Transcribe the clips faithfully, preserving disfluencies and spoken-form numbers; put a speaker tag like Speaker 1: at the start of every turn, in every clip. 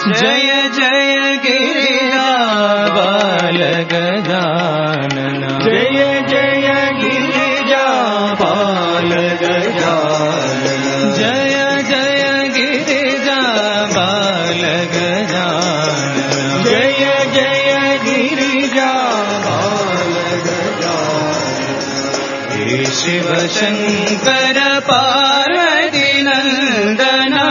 Speaker 1: जय जय गिरिजाबाल गजानन
Speaker 2: जय जय गिरिजाबाल गजानन
Speaker 1: जय जय गिरिजाबाल गजानन
Speaker 2: जय जय गिरिजाबाल गजानन
Speaker 1: हे शिव शंकर पार्वती नंदना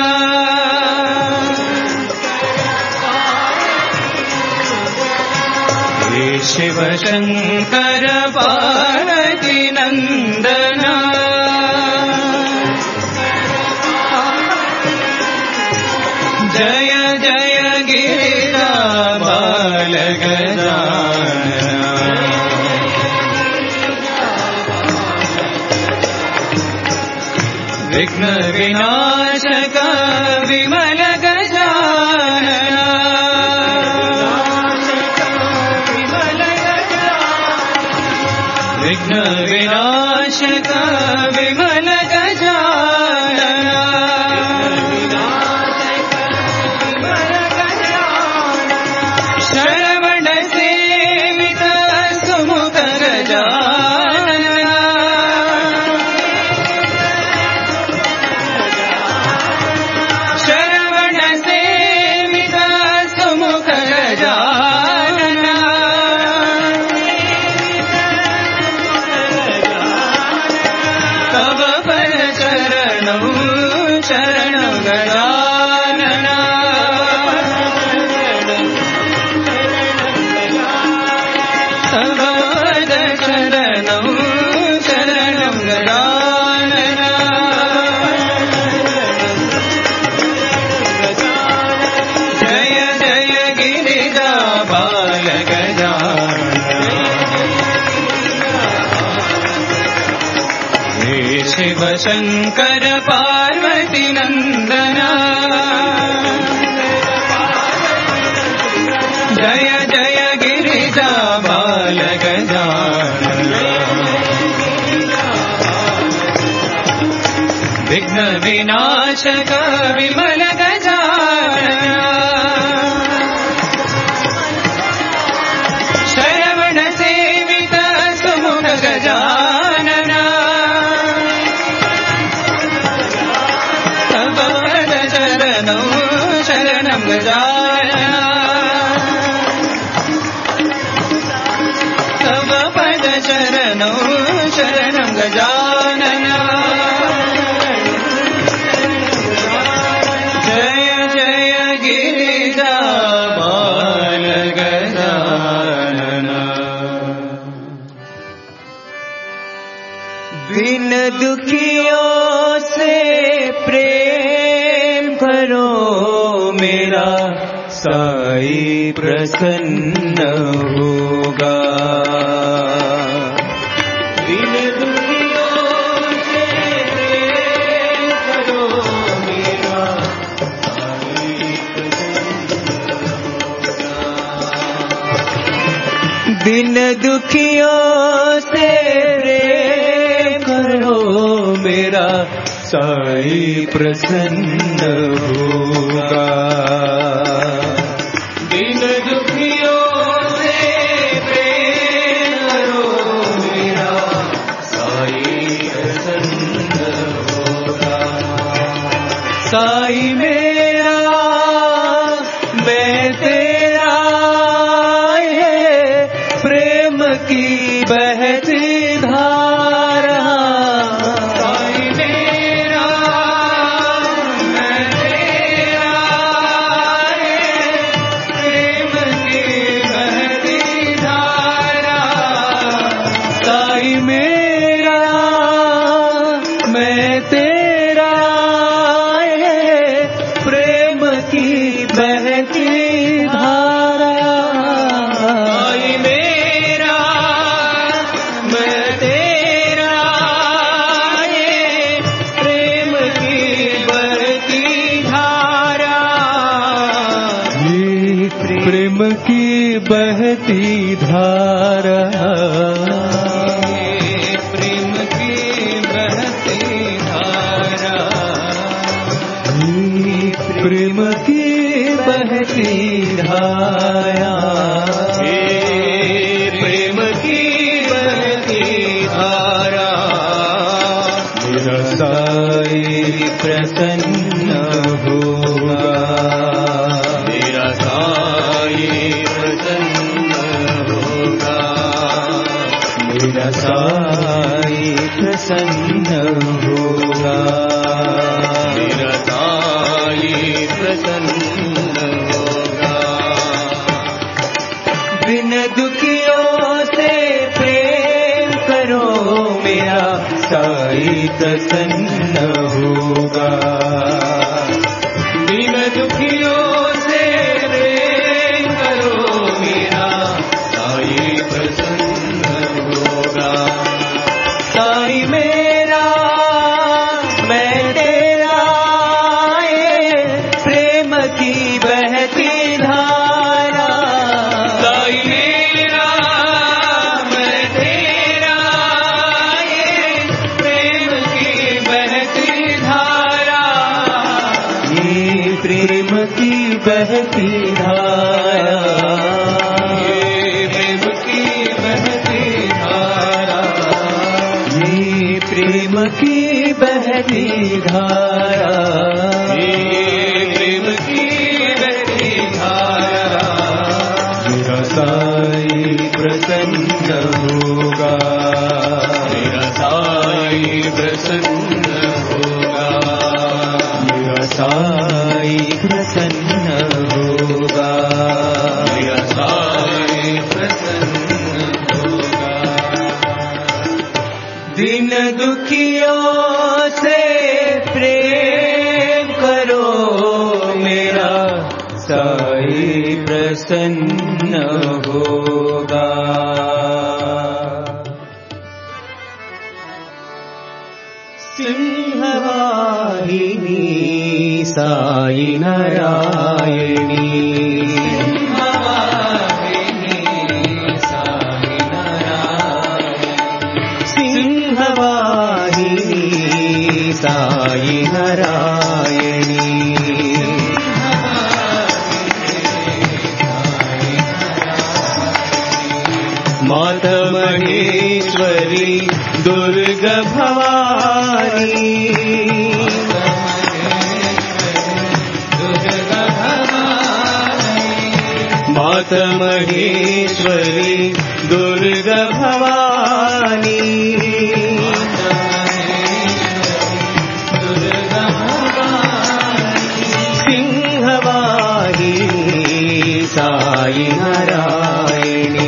Speaker 1: हे शिव शंकर पार्वती नंदना जय जय गिरिजाबाल गजानन विघ्न विनाशक विमल गजानन विघ्न विनाशक विमल गजानन श्रवण सेवित सुमुख गजानन श्रवण सेवित सुमुख गजानन तव पर चरणौ शरणं गजानन तव पद शरणौ शरणं गजानन जय जय गिरिजाबाल गजानन हे शिव शंकर पार्वती नंदना जय जय गिरिजाबाल गजानन विघ्न विनाशक विमल गजानन श्रवण सेवित सुमुख गजानन तव पद शरणौ शरणं गजानन तव पद शरणौ शरणं गजानन जय जय गिरिजाबाल गजानन
Speaker 2: बिन दुखियों से प्रेम करो मेरा साई प्रसन्न होगा बिन दुखियों से प्रेम करो मेरा साई प्रसन्न होगा बिन दुखियों से प्रेम करो मेरा साई प्रसन्न होगा बिन दुखियों से प्रेम करो मेरा साई प्रसन्न होगा साई मेरा मैं तेरा है प्रेम की बहती धारा साई मेरा मैं तेरा है प्रेम की बहती धारा साई मेरा मैं तेरा है प्रेम की बहती धारा साई मेरा मैं तेरा है प्रेम की बहती धारा ये प्रेम की बहती धारा प्रेम की बहती धारा प्रेम की बहती धारा,
Speaker 1: हे प्रेम की बहती धारा,
Speaker 2: मेरा साई प्रसन्न होगा,
Speaker 1: मेरा साई प्रसन्न होगा,
Speaker 2: मेरा साई प्रसन्न होगा,
Speaker 1: मेरा साई प्रसन्न होगा।
Speaker 2: बिन दुखियों से प्रेम करो, मेरा साई प्रसन्न होगा,
Speaker 1: बिन दुखियों से प्रेम करो, मेरा साई प्रसन्न होगा।
Speaker 2: साई मेरा मैं तेरा, ये प्रेम की बहती धारा,
Speaker 1: साई मेरा मैं तेरा, ये प्रेम की बहती धारा,
Speaker 2: ये प्रेम की बहती धारा,
Speaker 1: ये प्रेम की बहती धारा,
Speaker 2: ये प्रेम की बहती धारा,
Speaker 1: ये प्रेम की बहती धारा,
Speaker 2: मेरा साई प्रसन्न होगा,
Speaker 1: मेरा साई प्रसन्न होगा,
Speaker 2: मेरा साई प्रसन्न होगा,
Speaker 1: मेरा साई प्रसन्न होगा।
Speaker 2: दिन दुखियों से प्रेम करो, मेरा साई प्रसन्न होगा। सिंहवाहिनी साई नारायणी, सिंहवाहिनी साई नारायणी, माता महेश्वरी दुर्गा भवानी, माता महेश्वरी दुर्गा भवानी, सिंहवाहिनी साई नारायणी,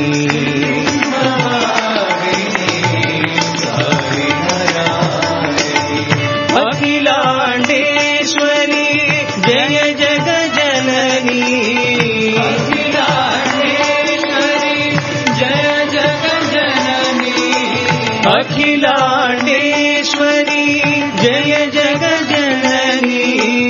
Speaker 2: अखिलांडेश्वरी जय जग जननी,
Speaker 1: अखिलांडेश्वरी जय जग जननी,
Speaker 2: अखिलांडेश्वरी जय जग जननी,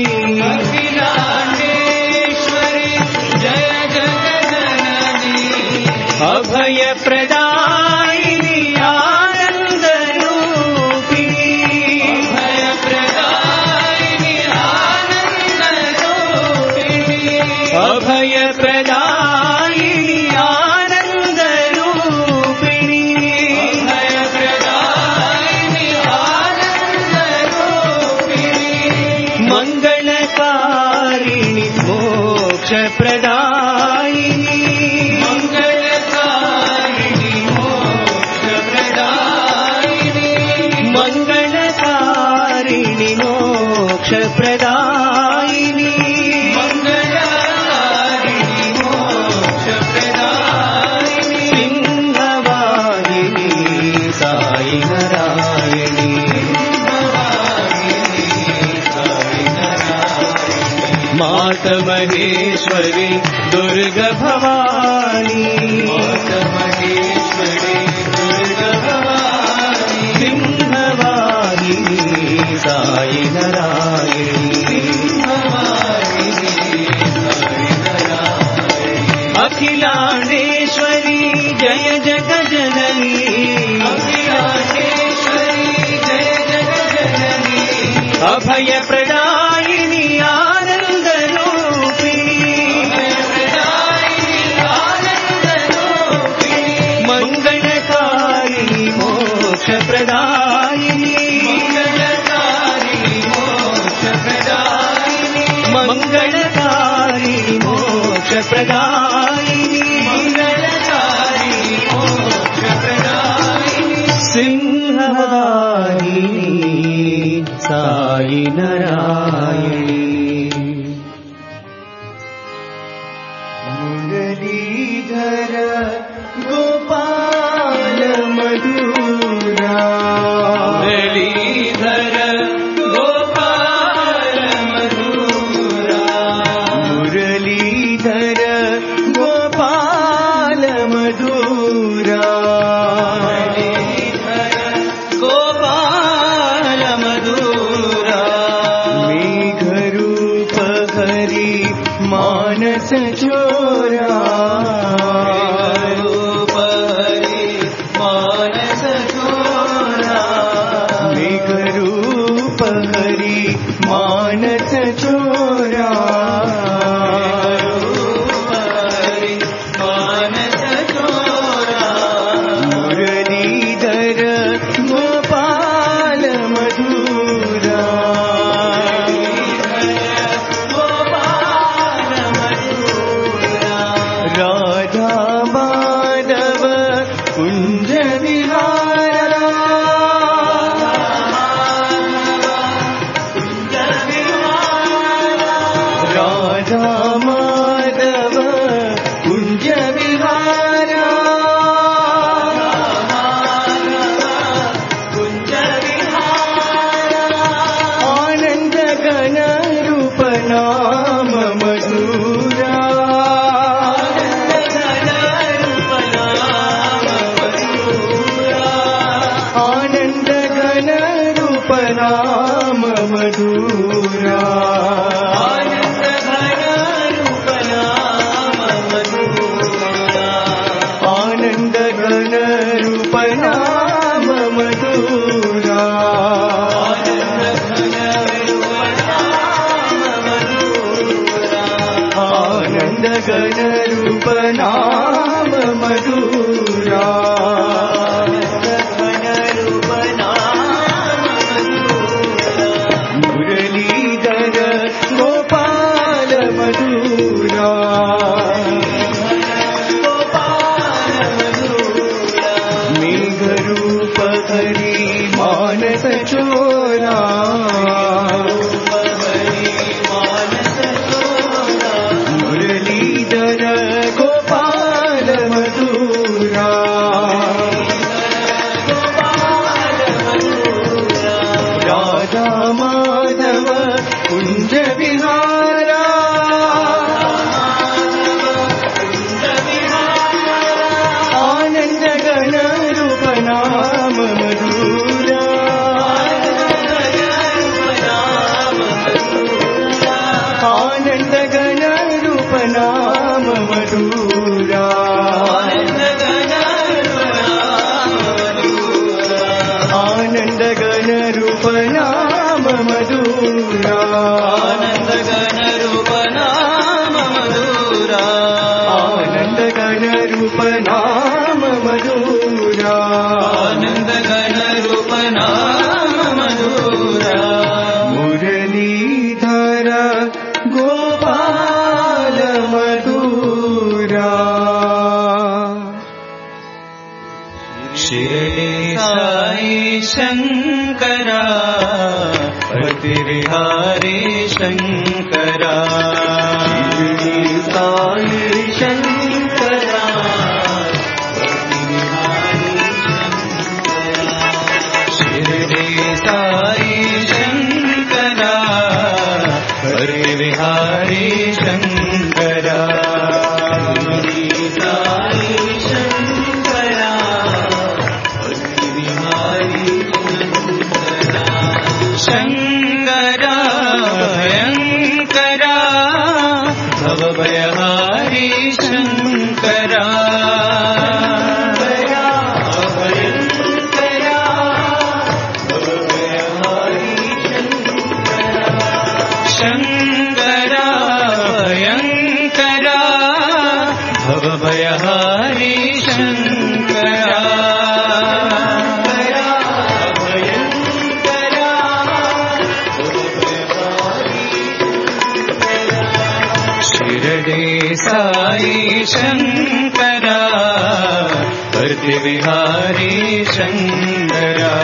Speaker 1: अखिलांडेश्वरी जय जग जननी,
Speaker 2: अभय प्रदायिनी आनंद रूपिणी,
Speaker 1: भय प्रदायिनी आनंद रूपिणी,
Speaker 2: अभय प्रदायिनी आनंद रूपिणी,
Speaker 1: भय प्रदायिनी आनंद रूपिणी,
Speaker 2: मंगलकारिणी मोक्ष प्रदायिनी,
Speaker 1: मंगलकारिणी मोक्ष प्रदायिनी,
Speaker 2: मंगलकारिणी मोक्ष प्रदायिनी,
Speaker 1: मंगलकारिणी मोक्ष प्रदायिनी,
Speaker 2: सिंहवाहिनी साई नारायणी, माता महेश्वरी दुर्गा भवानी,
Speaker 1: माता महेश्वरी दुर्गा भवानी,
Speaker 2: सिंहवाहिनी साई नारायणी, अखिलांडेश्वरी जय जग जननी,
Speaker 1: अखिलांडेश्वरी जय जग जननी,
Speaker 2: अभय प्रदायिनी आनंद रूपिणी, प्रदायिनी
Speaker 1: मंगलकारिणी मोक्ष प्रदायिनी
Speaker 2: सिंहवाहिनी साई नारायणी
Speaker 1: मुरलीधर गोपाल मधुरा मुरलीधर गोपाल मधुरा
Speaker 2: मुरलीधर गोपाल मधुरा
Speaker 1: गोपाल मधुरा
Speaker 2: मेघरूप हरि मानस चोरा
Speaker 1: रूप हरि मानस चोरा
Speaker 2: मेघरूप हरि मानस चोरा
Speaker 1: रूप हरि मानस चोरा
Speaker 2: मुरलीधर गोपाल मधुरा
Speaker 1: गोपाल मधुरा
Speaker 2: राधा माधव कुंज विहारा राधा माधव कुंज विहारा
Speaker 1: कुंज विहारा
Speaker 2: आनंद घन रूप नाम मधुरा आनंद घन रूप नाम मधुरा
Speaker 1: आनंद घन रूप नाम मधुरा
Speaker 2: आनंद घन रूप नाम मधुरा
Speaker 1: आनंद घन रूप नाम मधुरा
Speaker 2: आनंद घन रूप नाम मुरलीधर गोपाल मधुरा मेघरूप हरि मानस चोरा मुरलीधर गोपाल मधुरा राधा माधव कुंज विहारा आनंद घन रूप नाम मधुरा आनंद घन रूप नाम मधुरा आनंद घन रूप नाम मधुरा
Speaker 1: आनंद घन रूप नाम मधुरा
Speaker 2: आनंद घन रूप नाम मधुरा
Speaker 1: आनंद घन रूप नाम मधुरा
Speaker 2: मुरलीधर गोपाल मधुरा
Speaker 1: शिरडी साई शंकरा पति विहारी शंकरा
Speaker 2: शिरडी साई शंकरा
Speaker 1: शिरडी साई शंकरा पति विहारी शंकरा शिरडी साई शंकरा पति विहारी शंकरा भयंकरा भवभयहारी शंकरा शंकरा भयंकरा भवभयहारी शंकरा शिरडी साई शंकरा भक्ति विहारी शंकरा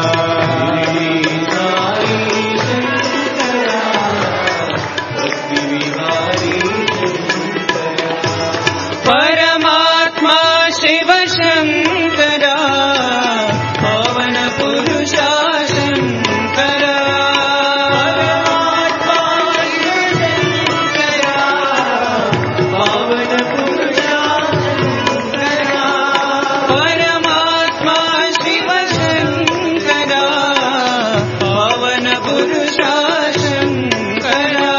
Speaker 1: परमात्मा शिव शंकरा पावन पुरुषा शंकरा पावन पुरुषा शंकरा परमात्मा शिव शंकरा पावन पुरुषा शंकरा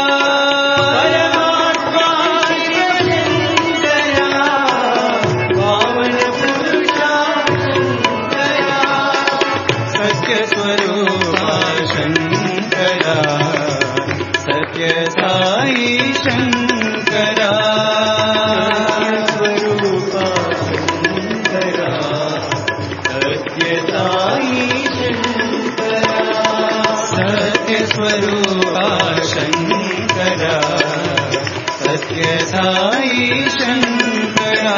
Speaker 1: साई शंकरा स्वरूपा शंकरा सत्य साई शंकरा सत्य स्वरूपा शंकरा सत्य साई शंकरा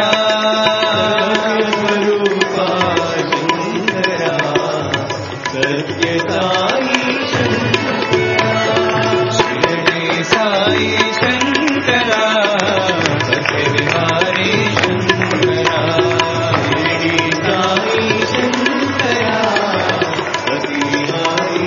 Speaker 1: स्वरूपा शंकरा सत्य साई साई शंकरा सत्य विहारी शंकरा शिरडी साई शंकरा सत्य विहारी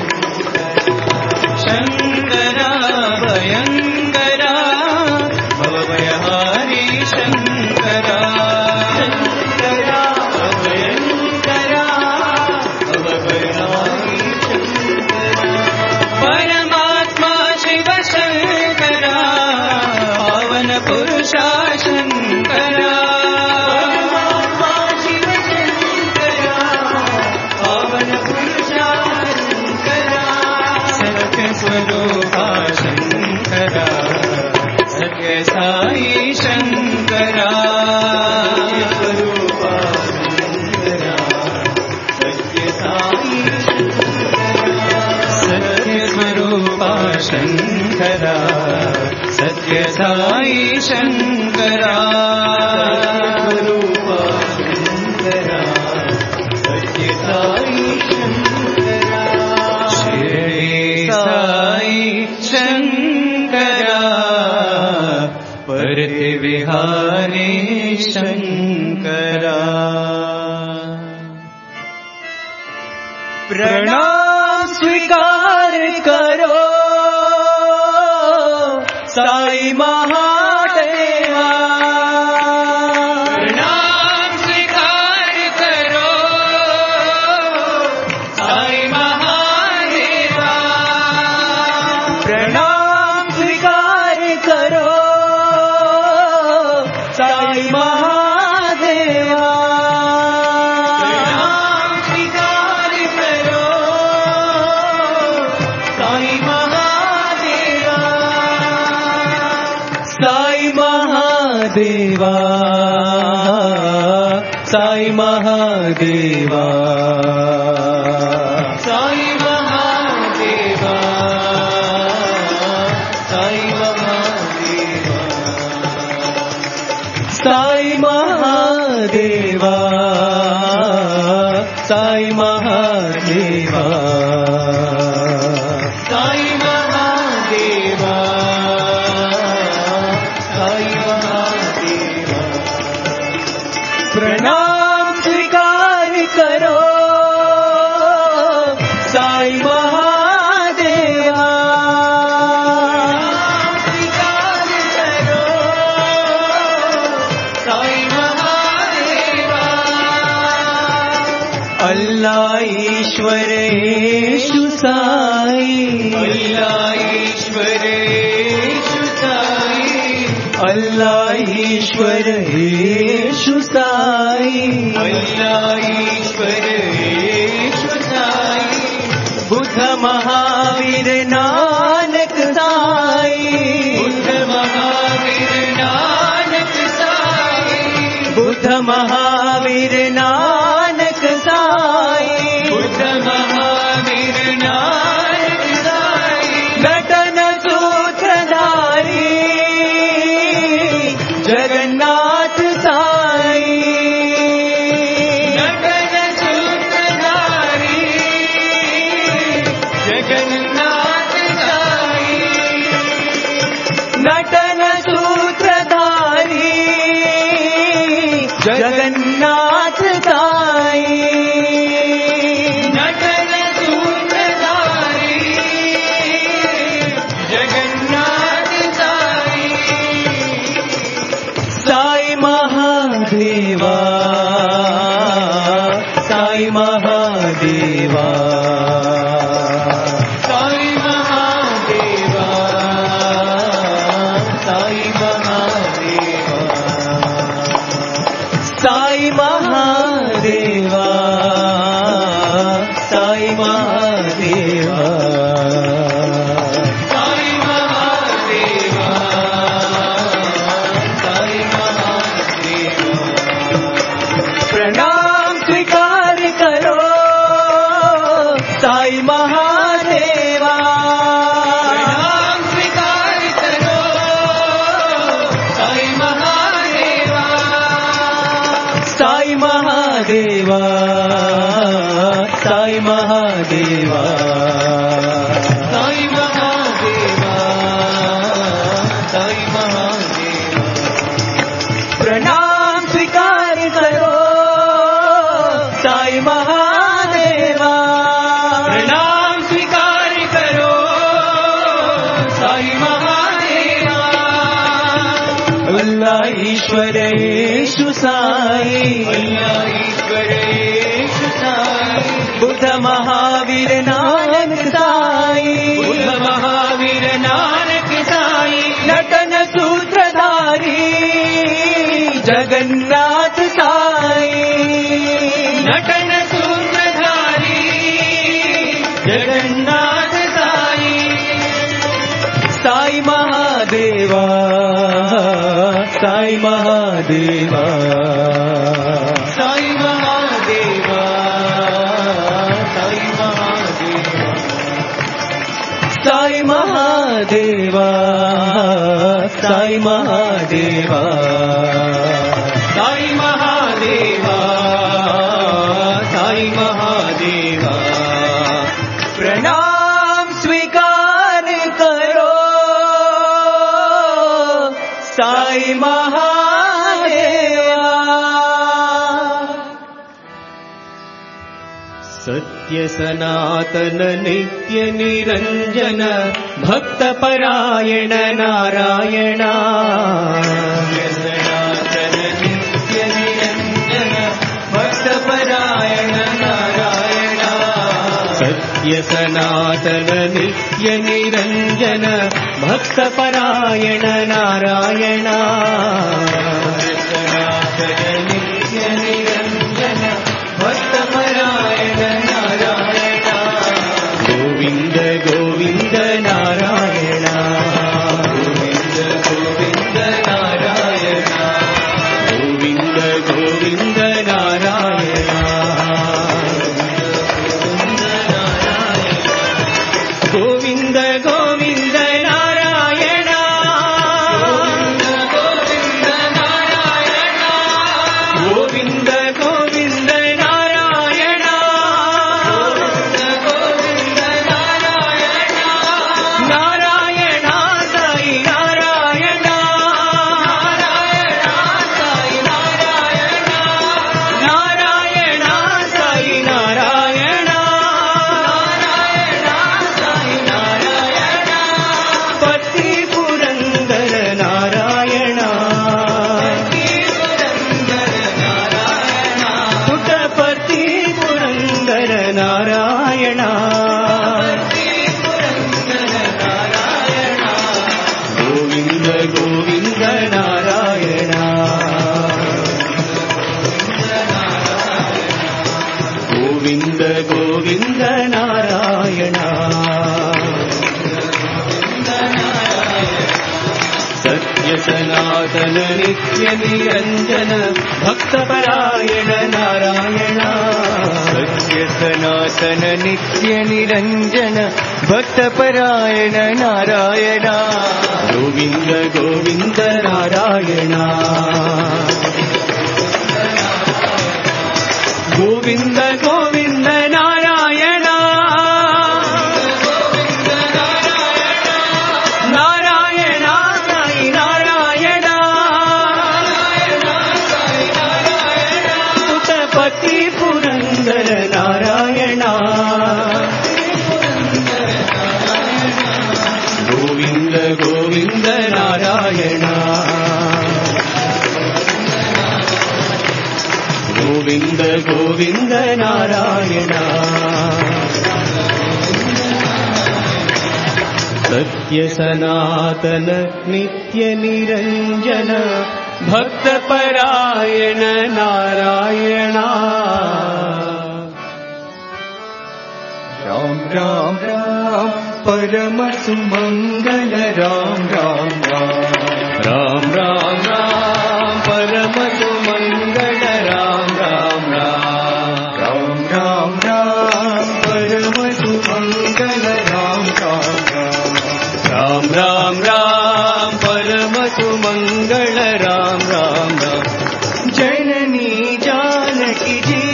Speaker 1: शंकरा भयंकरा भवभयहारी शंकरा शंकरा भयंकरा भवभयहारी शंकरा परमात्मा शिव शंकरा पावन पुरुषा शंकरा परमात्मा शिव शंकरा पावन पुरुषा शंकरा सत्य स्वरूपा शंकरा सत्य साई शंकरा स्वरूपा शंकरा सत्य साई सत्य स्वरूपा शंकरा सत्य साई शंकरा स्वरूपा शंकरा सत्य साई शंकरा शिरडी साई शंकरा परति विहारी शंकरा प्रणाम स्वीकार करो साई महादेवा प्रणाम स्वीकार करो साई महादेवा प्रणाम स्वीकार करो साई महादेवा प्रणाम स्वीकार करो साई महादेवा साई महादेवा साई महादेवा साई महादेवा साई महादेवा साई महादेवा साई महादेवा साई महादेवा साई महादेवा प्रणाम स्वीकार करो साई महादेवा स्वीकार करो साई महादेवा अल्लाह ईश्वर येशु साई अल्लाह ईश्वर येशु साई अल्लाह ईश्वर येशु साई अल्लाह ईश्वर येशु साई बुद्ध महावीर नानक साई बुद्ध महावीर नानक साई बुद्ध महावीर नानक साई बुद्ध महावीर नानक साई घटन सूत्रधारी महादेवा साई महादेवा साई महादेवा साई महादेवा प्रणाम स्वीकार करो साई महादेवा प्रणाम स्वीकार करो साई महादेवा अल्लाह ईश्वर येशु साई अल्लाह ईश्वर येशु साई बुद्ध महावीर नानक साई बुद्ध महावीर नानक साई नटन सूत्रधारी जगन्नाथ साई नटन सूत्रधारी जगन्नाथ साई साई महादेवा साई महादेवा साई महादेवा साई महादेवा साई महादेवा साई महादेवा साई महादेवा साई महादेवा प्रणाम स्वीकार करो साई महादेवा सत्य सनातन नित्य निरंजन भक्त परायण नारायण सनातन नित्य निरंजन भक्त परायण नारायण सत्य सनातन नित्य निरंजन भक्त परायण नारायण सनातन नित्य निरंजन भक्त परायण नारायण गोविंद गोविंद नारायण गोविंद गोविंद नारायण गोविंद गोविंद नारायण गोविंद गोविंद नारायण गोविंद गोविंद नारायण गोविंद नारायण नारायण साई नारायण नारायण साई नारायण नारायण साई नारायण नारायण साई नारायण पति पुरंदर नारायण पुटपति पुरंदर नारायण गोविंद गोविंद नारायण गोविंद गोविंद नारायण सत्य सनातन नित्य निरंजन भक्त परायण नारायण सत्य सनातन नित्य निरंजन भक्त परायण नारायण गोविंद गोविंद नारायण गोविंद गोविंद नारायण नारायण साई नारायण पुटपति पुरंदर नारायण गोविंद गोविंद नारायण गोविंद गोविंद नारायण सत्य सनातन नित्य निरंजन भक्त परायण नारायण
Speaker 2: राम राम राम परम सुमंगल राम राम राम
Speaker 1: राम राम राम परम सुमंगल राम राम राम
Speaker 2: राम राम राम परम सुमंगल राम राम
Speaker 1: राम राम राम परम सुमंगल राम राम राम
Speaker 2: जननी जानकी जी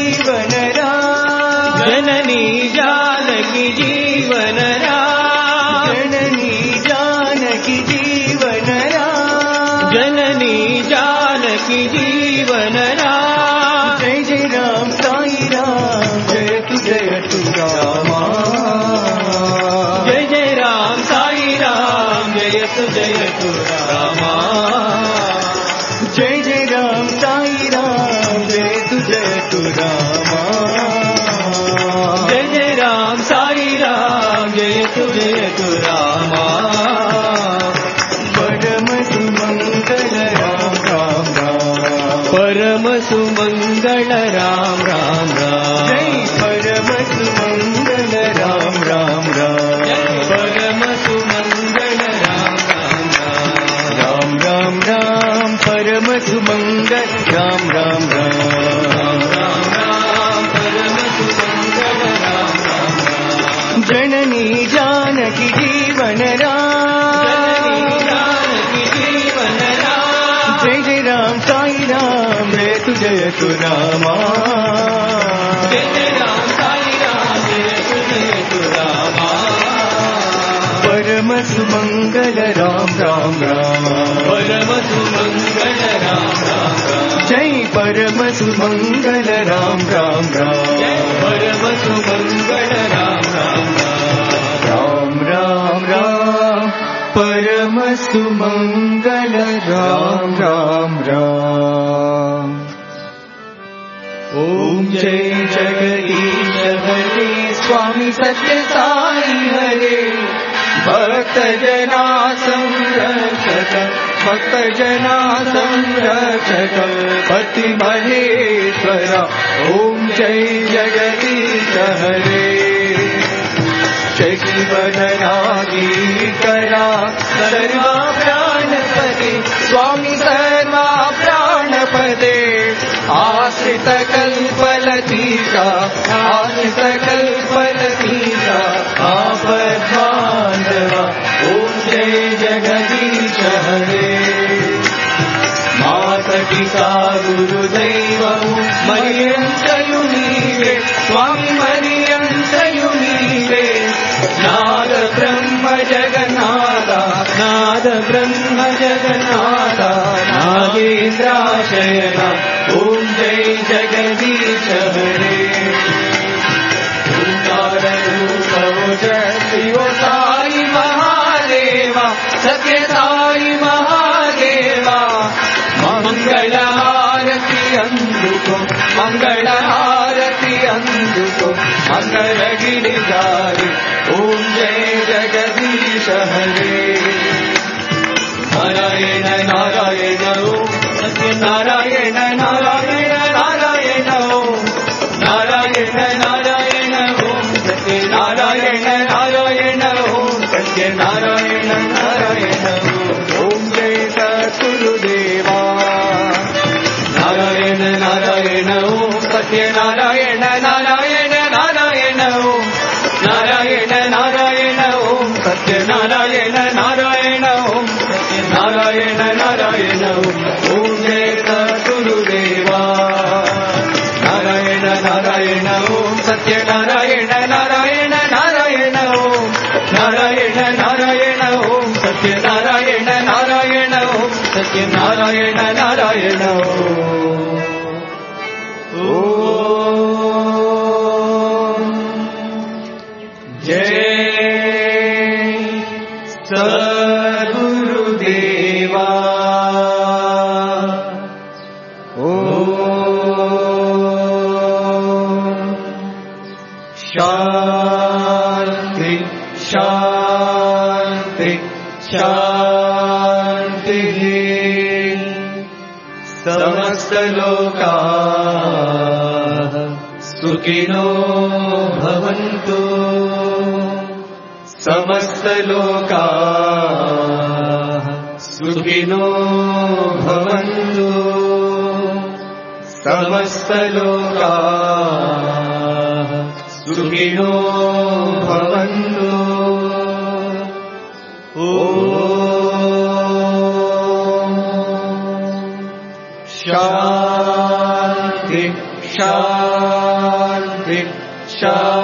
Speaker 1: जयतु जयतु रामा
Speaker 2: जय जय राम साई राम जयतु जयतु रामा
Speaker 1: जय जय राम साई राम जयतु जयतु रामा
Speaker 2: परम सुमंगल राम राम राम
Speaker 1: परम सुमंगल राम राम राम
Speaker 2: जय परम सुमंगल राम राम राम
Speaker 1: परम सुमंगल राम राम राम
Speaker 2: राम राम राम परम सुमंगल राम राम राम
Speaker 1: राम राम परम सुमंगल राम राम राम
Speaker 2: जननी जानकी जीवन राम
Speaker 1: जानकी जीवन राम
Speaker 2: जय जय राम साई राम जयतु जयतु रामा
Speaker 1: जय जय राम साई राम जयतु जयतु रामा
Speaker 2: परम सुमंगल राम राम राम
Speaker 1: परम सुमंगल राम राम राम
Speaker 2: जय परम सुमंगल राम राम
Speaker 1: जय
Speaker 2: राम
Speaker 1: परम सुमंगल राम राम राम
Speaker 2: राम राम राम परम सुमंगल राम राम राम ओम जय जगदीश हरे स्वामी सत्य साई हरे भक्त जना संरक्षक भक्त जना संरक्षक पति महेश्वर ओम जय जगदीश हरे शशिवदनादिकरा सर्वा प्राणपदे स्वामी सर्वा प्राणपदे आश्रित कल्पलतीका आश्रित कल्पलतीका आपद्बान्धवा ओम जय जगदीश हरे मातपिता गुरुदैवము మరియంతయు నీవే స్వామి మరియంతయు నీవే నాద బ్రహ్మ జగన్నాథ నాద బ్రహ్మ జగన్నాథ నాగేంద్రాశయన ఓం జై జగదీశ హరే ఓంకార రూప శివ సాయి మహాదేవ సత్య సాయి మహాదేవ మంగళ హారతి అందుకో మంగళ హారతి అందుకో మంగళ గిరిధారి ఓం జయ జగదీశ హరే నారాయణ నారాయణ ఓం సత్య నారాయణ నారాయణ నారాయణ ఓం నారాయణ నారాయణ ఓం సత్య నారాయణ నారాయణ ఓం సత్య నారాయణ నారాయణ ఓం జయ సద్గురుదేవా నారాయణ నారాయణ ఓం సత్య నారాయణ నారాయణ నారాయణ ఓం నారాయణ నారాయణ ఓం సత్య నారాయణ నారాయణ ఓం సత్య నారాయణ నారాయణ ఓం ఓం జయ సద్గురుదేవా నారాయణ నారాయణ ఓం సత్య నారాయణ నారాయణ నారాయణ ఓం నారాయణ నారాయణ ఓం సత్య నారాయణ నారాయణ ఓం సత్య నారాయణ నారాయణ ఓం జయ సద్గురుదేవా శాంతి శాంతి శాంతి సమస్త లోకా సుఖినో భవంతు సమస్త లోకా సుఖినో భవంతు సమస్త లోకా సుఖినో భవంతు ఓం శాంతి శాంతి శాంతి